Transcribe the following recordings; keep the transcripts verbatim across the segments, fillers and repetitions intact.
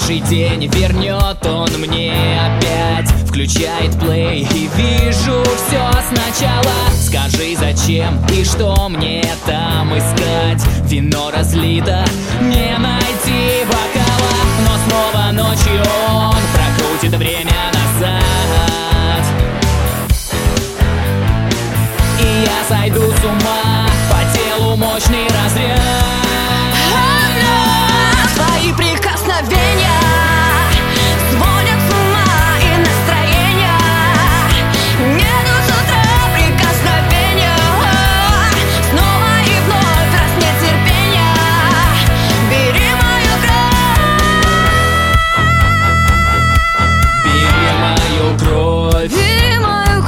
Хороший день вернет он мне опять. Включает плей и вижу все сначала. Скажи, зачем и что мне там искать? Вино разлито, не найти бокала. Но снова ночью он прокрутит время назад, и я сойду с ума, по телу мощный разряд. Твои прикосновения сводят с ума, и настроение нету с утра. Прикосновения снова и вновь, раз нет терпения, бери мою кровь. Бери мою кровь, Бери мою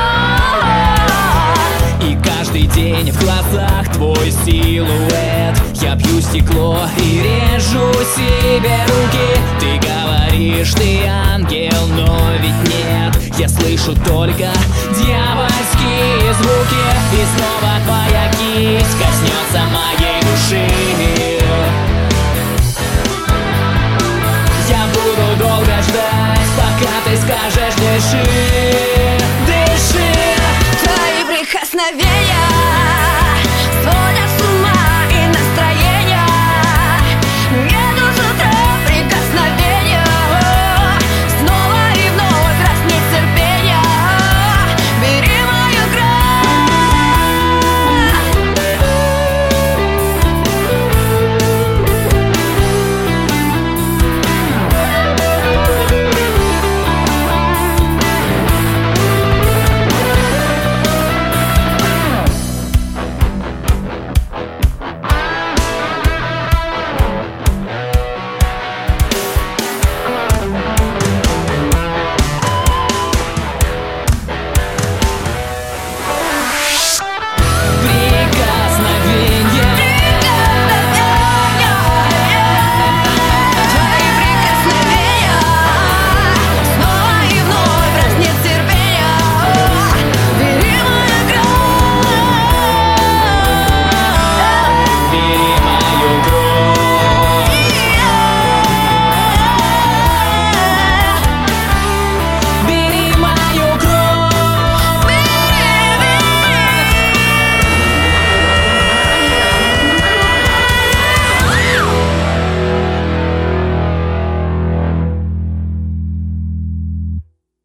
кровь. и каждый день в глазах твой силуэт. Я бью стекло и режу себе руки. Ты говоришь, ты ангел, но ведь нет. Я слышу только дьявольские звуки, и снова твоя кисть коснется моей души. Я буду долго ждать, пока ты скажешь «держи».